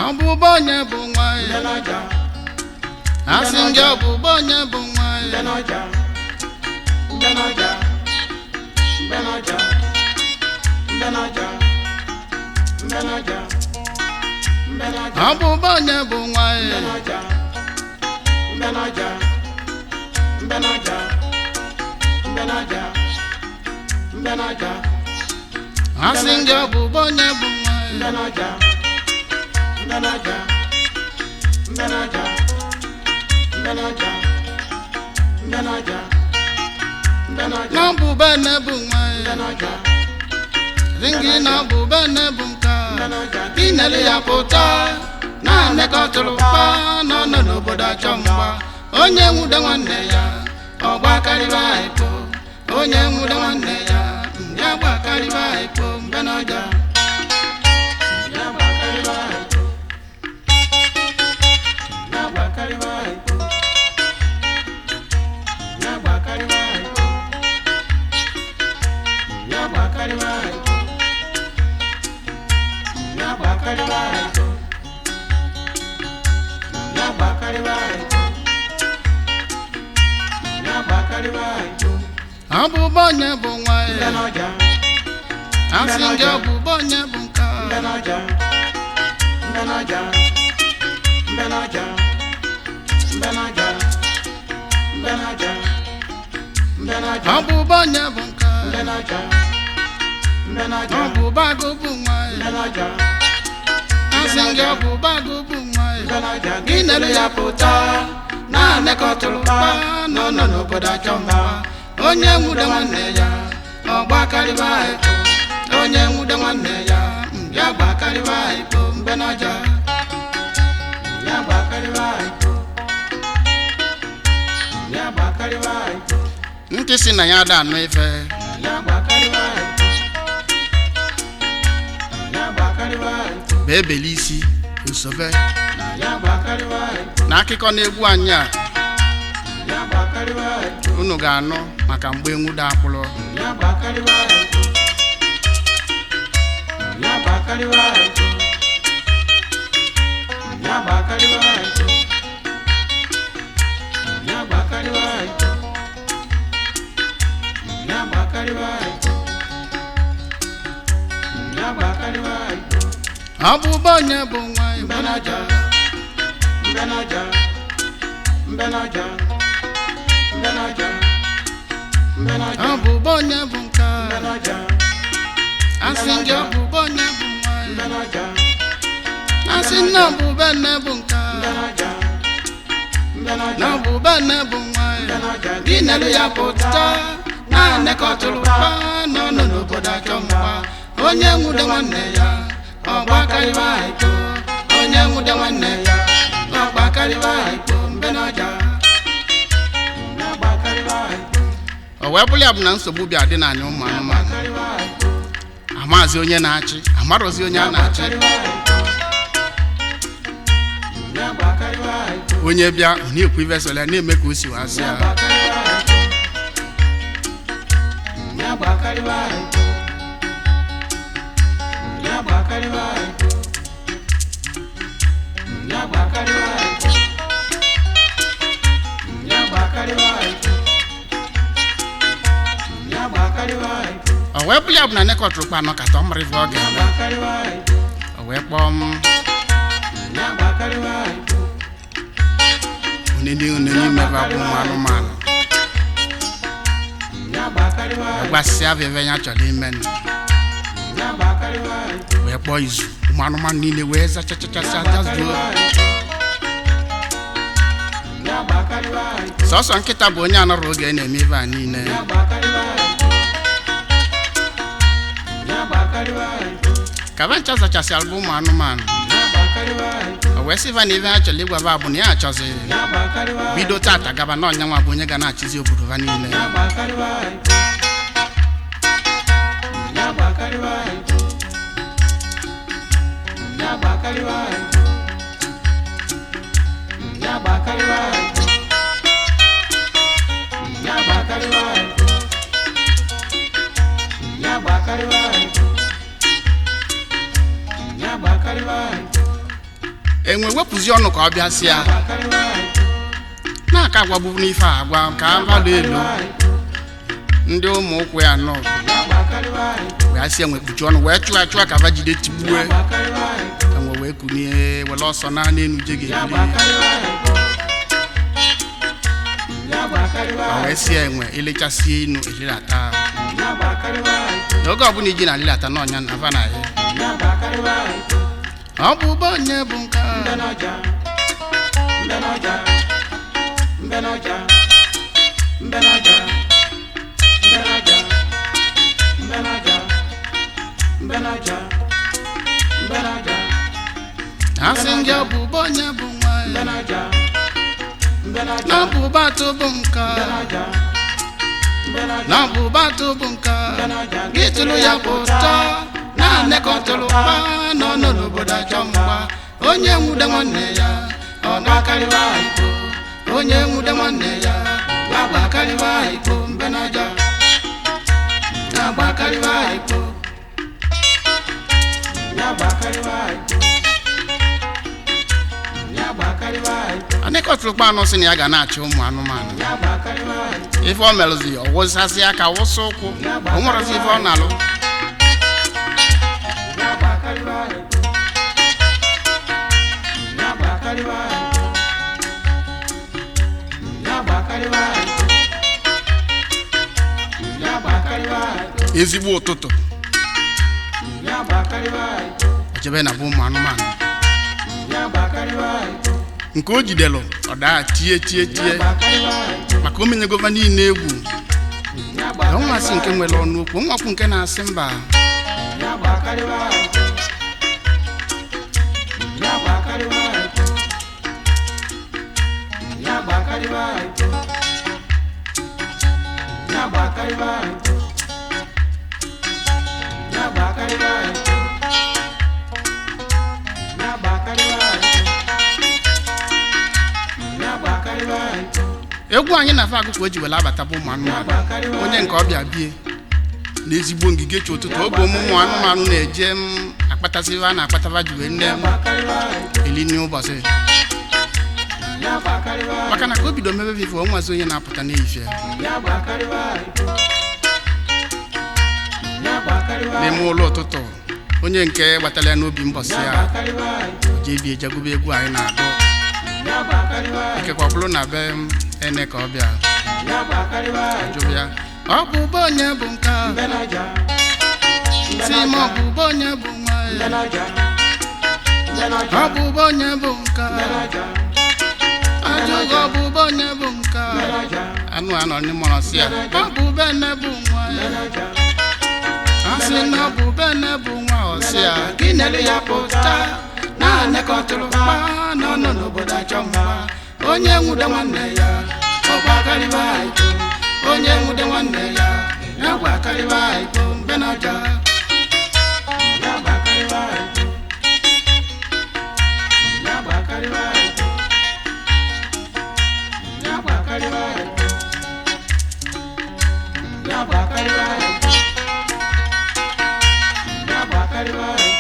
Abubonye bungwai Asinga bubonye bungwai Abubonye bungwai Asinga bubonye bungwai Nambu bene bungwai Ringi nambu bene bunka Inele ya pota Na neko tulupa No no no boda chomba Onye muda wane ya Ogba kariba ipo Onye muda wane ya Nyagba kariba ipo Mbenoja Nyagba kariba ipo Nyagba kariba ipo Nyagba kariba ipo Nyagba kariba ipo Nyagba kariba ipo Nyagba kariba ipo Nyagba kariba ipo Abubonye bungwai Mbenoja Asinga abubonye bunka Mbenoja Mbenoja Mbenoja Mbenoja Mbenoja Mbenoja Abubonye bunka Mbenoja Mbenoja Abubago bungwai Mbenoja Asinga abubago bungwai Mbenoja Inele ya pota Na neko tulupa No no no boda chomba Onye muda wane ya Ogba kariba ipo Onye muda wane ya Yagba kariba ipo Mbenoja Yagba kariba ipo Yagba kariba ipo Nti si na ya da no ife Yagba kariba ipo Yagba kariba ipo Bebelisi usobe Yagba kariba ipo Na akiko na egwu anya Yagba kariba ipo Unu ga-anụ maka mgbe enwuda akpụlọ Yagba kariba ipo Yagba kariba ipo Yagba kariba ipo Yagba kariba ipo Yagba kariba ipo Yagba kariba ipo Abubonye bungwai Mbenoja Mbenoja Mbenoja Mbenoja Mbenoja Abubonye bunka Mbenoja Asinga abubonye bungwai Mbenoja Asinga abubene bunka Mbenoja Mbenoja Abubene bungwai Mbenoja Inele ya pota Na neko tulupa No no no boda chomba Onye muda wane ya Ogba kariba ipo Onye muda wane ya Ogba kariba ipo Mbenoja Nyagba kariba ipo Owebuli abuna nsogbu bịa dị na anya ụmụ anụmanụ Amazi onye na-achị amarozi onye a na-achị Onye bịa ọ na-ekwu ife sọla na-eme ka o si wazi ya Nyagba kariba ipo Nyagba kariba ipo Nyagba kariba ipo Nyagba kariba ipo Nyagba kariba ipo Owebuli abuna neko trukpa no kata omrive oge Nyagba kariba ipo Owekpom Nyagba kariba ipo Uneni meva bụ anụmanụ Nyagba kariba ipo Gbasịa veve nya chọrọ ime Nyagba kariba ipo wee kpọọ izu ụmụ anụmanụ niile wee zachachachasị ajazuo Nyagba kariba ipo Sọsọ nkịta bụ onye anọrọ oge na-eme ife a niile Nyagba kariba ipo Nyagba kariba ipo Kaba ncha zachasị alụ ụmụ anụmanụ Nyagba kariba ipo O wee sịva na ife ha chọrọ ịgwa bụ na ya achọzi Nyagba kariba bido tata gaba na ọnyanwa bụ onye ga na-achịzi obodo ha niile Nyagba kariba ipo Nyagba kariba ipo Nyagba kariba ipo Nyagba kariba ipo Nyagba kariba ipo Nyagba kariba ipo Nyagba kariba ipo enwe wepụzi ọnụ ka ọ bịa sị ya na-aka agwagbu n'ife agwa ka mmadụ elu ndị ụmụ ụkwụ ya nọ wee sị enwe kpuchi ọnụ wee chụọ ka va jide tigbue enwe wee kunie were ọsọ na n'enu je ga-ebuli wee sị enwe elechasị inu elilata n'oge ọbụla iji na alilata n'ọnya na ava na ya ọ bụ ụba onye bụ nka asị ndị ọ bụ ụba onye bụ nwa na ọ bụ ụba atụ bụ nka na ọ bụ ụba atụ bụ nka gị tụrụ ya bụ ụtọ na-anekọtụrụ mgba nọ n'obodo achọ mgba onye nwude nwanne ya ọ na-akarịwa ikpo onye nwude nwanne ya agbakarịwa ikpo mbenaja agbakarịwa ikpo anekọtụrụ mgba anụ sị na ya ga na-achị ụmụ anụmanụ ife ọ merụzi ọ wụsasị aka wụsa ụkwụ o nwerezi ife ọ na-alụ ezigbo ụtụtụ ejebe na bụ ụmụ anụmanụ nke o jidelụ ọ daa tie maka omenye gova niile egwu na ọnwasị nke nwere ọnụ okwu nwakwu nke na-asị mba egwu anyị na-afa agụkọ o ji were abata bụ ụmụ anụmanụ onye nke ọbịa bie n'ezigbo ngige chi ụtụtụ oge ụmụ anụmanụ na-eje akpatasị a na-akpatava ji wee nne eli n'ụbọchị maka na ka o bido mebe vivo onwazi onye na-apụta n'ehihie n'ime ụlọ ụtụtụ onye nke gbatara ya n'obi mbọsị ya jebie jagube egwu anyị na-agụ ikekwa ọ bụrụ na be ene ka ọ bịa ajụbụ ya ọ bụ ụba onye bụ nka si ma ọ bụ ụba onye bụ nwa ọ bụ ụba onye bụ nka ajụghị ọ bụ ụba onye bụ nka anụ anọ n'ịmọrọ si ya ọ bụ ụba ene bụ nwa asị na ọ bụ ụba ene bụ nwa ọsị ya gị nere ya pụta na-anekọtụrụ mgba nọ n'obodo achọ mgba onye nwude nwanne ya ọgbakarịwa ikpo onye nwude nwanne ya agbakarịwa ikpo mbenaja agbakarịwa ikpo agbakarịwa ikpo agbakarịwa ikpo agbakarịwa ikpo agbakarịwa ikpo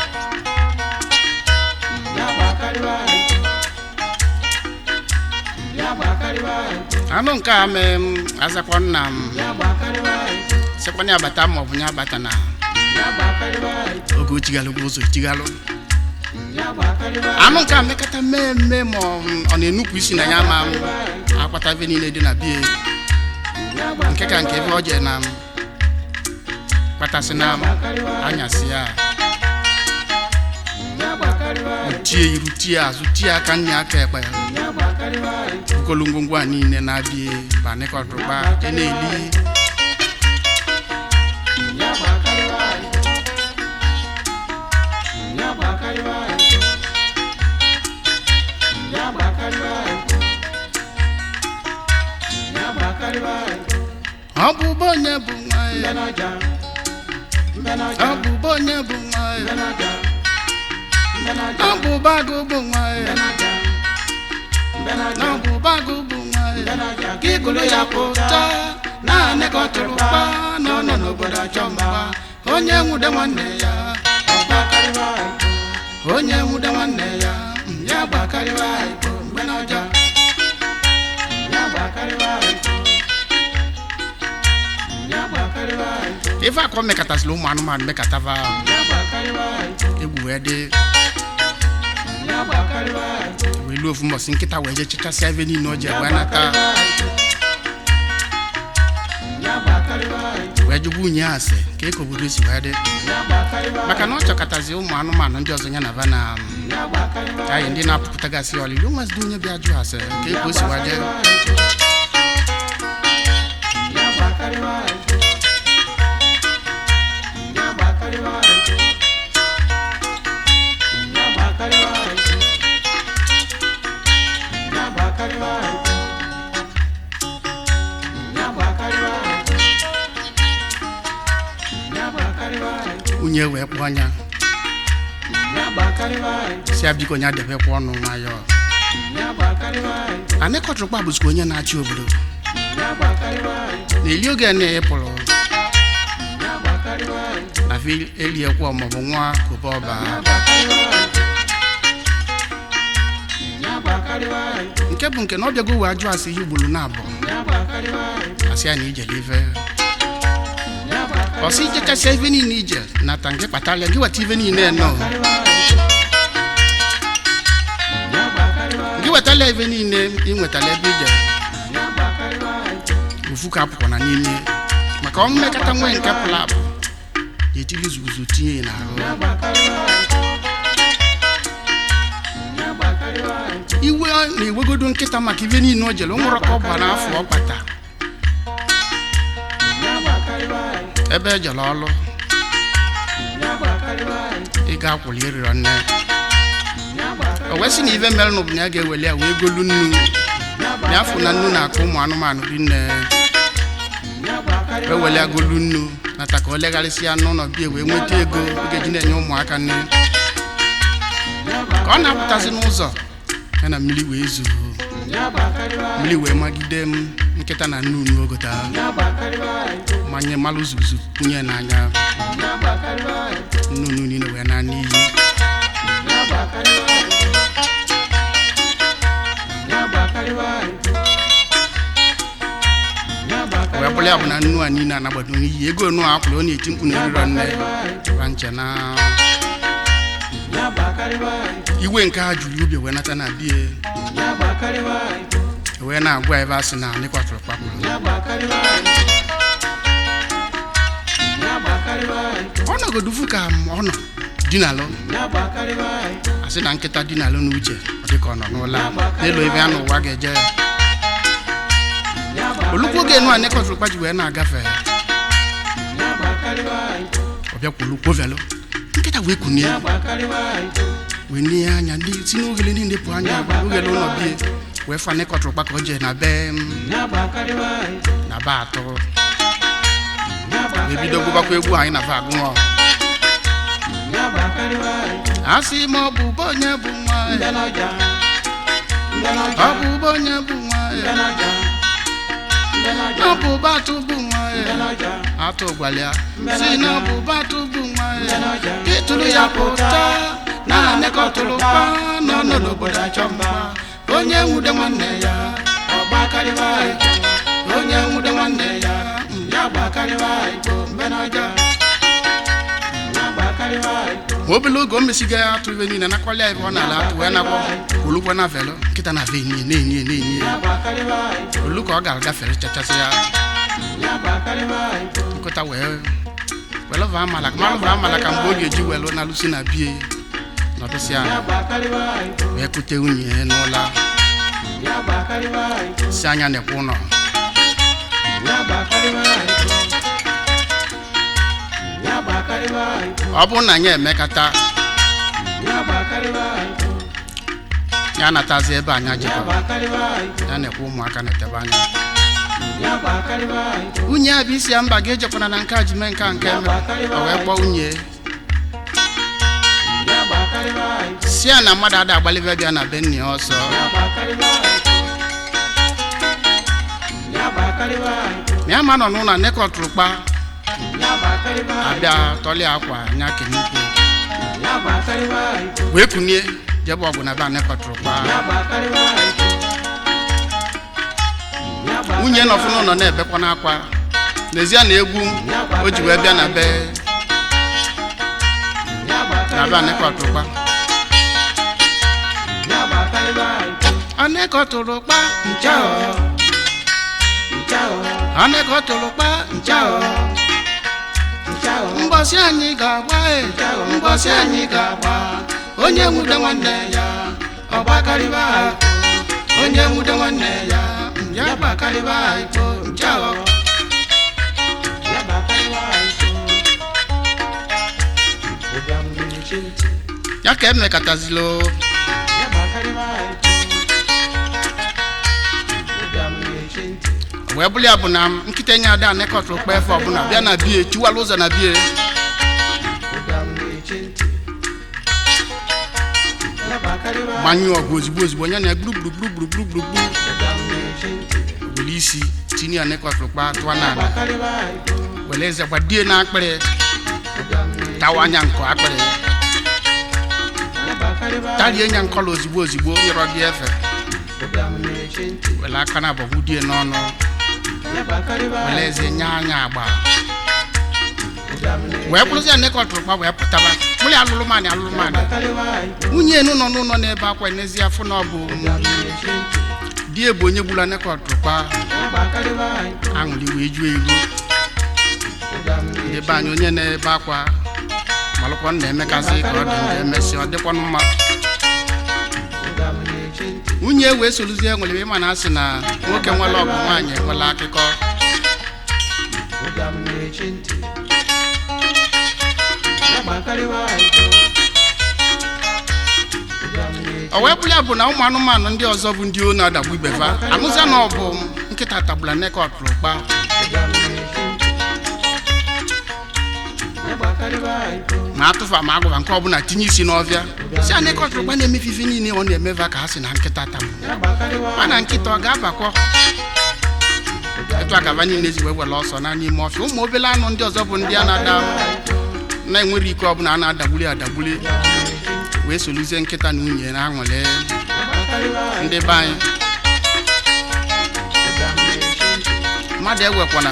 anụ nke a mee azakwa nna m sekwana ya bata ma ọ bụ ya bata na oge ochigalụ ụzọ echigalụ anụ nke a mekata mmemme ma ọ na-enupụ isi na ya ma akpata ebe niile dị na bie nke ka nke ebe ọ jee na kpatasị na anyasị ya tie iru tie azụ tie aka nne aka ekpe ya ukolu ngwongwo a niile na-abịa banịkọtụkpa je na-eli ọ bụ ụba onye bụ nwa ọ bụ ụba onye bụ nwa ọ bụ ụba agụ bụ nwa na ọ bụ ụba agụ bụ nwa ka ịgụrụ ya pụta na-anekọtụrụ mgba nọ n'obodo achọ mgba onye nwude nwanne ya onye nwude nwanne ya ife akọ mekatasịla ụmụ anụmanụ mekatava egwu wee dị wee luo ofu mbọsị nkịta wee je chechasịa ebe niile o ji wee nata wee jụgwa unyi ase ka eke obodo si wee dị maka na ọ chọkọtazi ụmụ anụmanụ ndị ọzọ ya na va na anyị ndị na-apụpụtagasị ọlịlị ụmụazị onye bịa jụ ase ka eke o si wee dị unye wee kpọọ anya si abiko nya debekwa ọnụ nwayọ Anekọtụrụkpa bụzikwa onye na-achị obodo n'eli oge na-epụrụ na eliekwa maọbụ nwa kobe ọba nke bụ nke na ọ bịago wee ajụ asị ihe ugboro na-abụ asị ya na ijele ife ọsị ijechasịa ife niile ije nata nke kpatalịa gị weta ife niile nọ gị wetala ife niile ị nwetala ebe ije ofu ka apụkwa na n'ime maka ọ mmekọta nwee nke pụrụ apụ etili zuzu tinye n'ahụ iwe na-ewegodo nkịta maka ife niile o jere o nwere ka ọ gbara afọ ọ kpata ebe ejela ọlụ ị ga-akwụli ịrịọ nne o wee sị na ife mere n'ụbụ ya ga-eweli ya wee golu nnu ya afụ na nnu na-akụ ụmụ anụmanụ ri nne wee weli ya golu nnu nata ka o legharịsịa n'ụlọ bie wee nweta ego oge ji na-enye ụmụaka nne ka ọ na-apụtazi n'ụzọ ya na mmiri wee zuru mmiri wee magide m nkịta na nnu n'ogota manye malụ zuzu kwunye n'anya nnụnụ niile wee na n'iyi wee bụrụ ya bụ na nnu a niile anagbado n'iyi ego nnu akwụrụ ọ na-eti mkpu na eriro nne ra nche na iwe nke ha juru ubi wee nata na bie wee na-agwa ebe asị na Anekọtụrụkpa kwuru ọ nọgodufu ka ọ nọ dinalụ asị na nkịta dinalụ n'uche ọ dịka ọ nọ n'ụlọ n'elu ebe a n'ụwa ga-eje olukwu oge enu Anekọtụrụkpa ji wee na-agafe ọ bịakwa olukwu velụ nkịta wee kunie wee nie anya si n'ogele niile pụ anya ogele ụlọ bie wee fa Anekọtụrụkpa ka o jee na be atọ wee bido gụbakwa egwu anyị na fa agụọ asị ma ọ bụ onye bụ nwa ọ bụ onye bụ nwa ọ bụ batụ bụ nwa atụ gwalịa si na ọ bụ batụ bụ nwa ịtụrụ ya pụta na Anekọtụrụkpa nọ n'obodo achọ mma onye nwude nwanne ya ọgbakarịwa onye nwude nwanne ya ya gbakarịwa igbo mbenaja obele oge o mesiga ya atụ ife niile nakwali ya ebe ọ na-ala atụ wee nakwa olukwa na velo nkịta na ve na-enye olu ka ọ ga-agafere chachasị ya nkụta wee welụva amala ka mgbe ọ ga-eji welu na alụsi na bie nọdụsịa wee kute nwunye n'ụlọ si anya na-ekwe ụlọ ọ bụrụ na anyị emekata ya natazi ebe anya jikọrọ ya na-ekwe ụmụaka na-etebe anya nwunye a bụ isi ya mba ga-ejekwana na nke a ji mee nke o wee kpọọ nwunye si ya na mmadụ ada agbalibe bịa na be nne ya ọsọ ya ma nọ n'ụlọ Anekọtụrụkpa abịa tọlị akwa nya kenukwu wee kunie jebe ọgụ na be Anekọtụrụkpa nwunye nọfụ n'ụlọ na-ebekwa n'akwa n'ezie na egwu o ji wee bịa na be na anekọtụrụkpa anekọtụrụkpa nchao anekọtụrụkpa nchao mbọsị anyị ga-agba mbọsị anyị ga-agba onye nwude nwanne ya ọgbakarịba onye nwude nwanne ya ya gbakarịba ikpo nchao ya ka emekatazilo wee bụrụ ya bụ na nkịta enye ada anekọtụrụkpa efe ọbụla bịa na bie chiwala ụzọ na bie gbanyụ ọgụ ozigbo nya na gburugburu were isi tinye anekọtụrụkpa tụọ n'ala were eze gbadie na akpịrị tawa anya nkọ akpịrị tarie nya nkọla ozigbo nyere gị efe were aka na abọgbu die n'ọnụ were eze nye anya agba wee bụrụzi anekọtụrụkpa wee pụtaba bụrụ alụlụmanị nwunye enu nọ n'ụlọ n'ebe akwa n'ezi afọ na ọ bụ di bụ onye gburu anekọtụrụkpa aṅụrị wee juo iru ebe anyị onye na-ebe akwa malụkwa na-emekazi ka ọ dị ndị emesi ọ dịkwanụ mma nwunye wee soluzie nwere ịma na asị na nwoke nwere ọgụ nwaanyị enwela akụkọ o wee bụrụ ya bụ na ụmụ anụmanụ ndị ọzọ bụ ndị onu adagbu ibefa anụzia na ọ bụ nkịta tagbula anekọtụrụkpa ma atụfa ma agụba nke ọbụla tinye isi n'ọbịa si anekọtụrụkpa na-emefe ife niile ọ na-emeva ka ha si na nkịta tagbu mana nkịta ọ ga-abakọ etu agaba niile ezi wee were ọsọ na n'ime ọfịa ụmụ obele anụ ndị ọzọ bụ ndị a na-ada na-enwere ike ọbụla a na-adagbuli wee soluzie nkịta na nwunye na aṅụrị ndị be anyị mmadụ ewekwana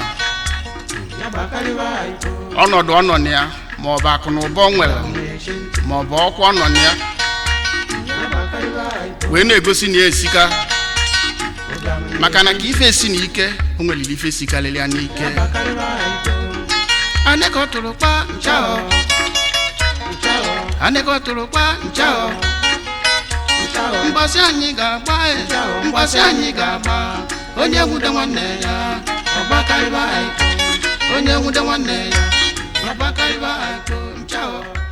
ọnọdụ ọ nọ na ya ma ọ bụ akụ na ụba ọ nwere ma ọ bụ ọkwa ọ nọ na ya wee na-egosi na ya esika maka na ka ife esi na ike o nweliri ife sikarịrị ya n'ike anekọtụrụkpa nchao anekọtụrụkpa nchao mbọsị anyị ga-agba mbọsị anyị ga-agba onye nwude nwanne ya ọgbakarịba ikpo onye nwude nwanne ya ọgbakarịba ikpo nchao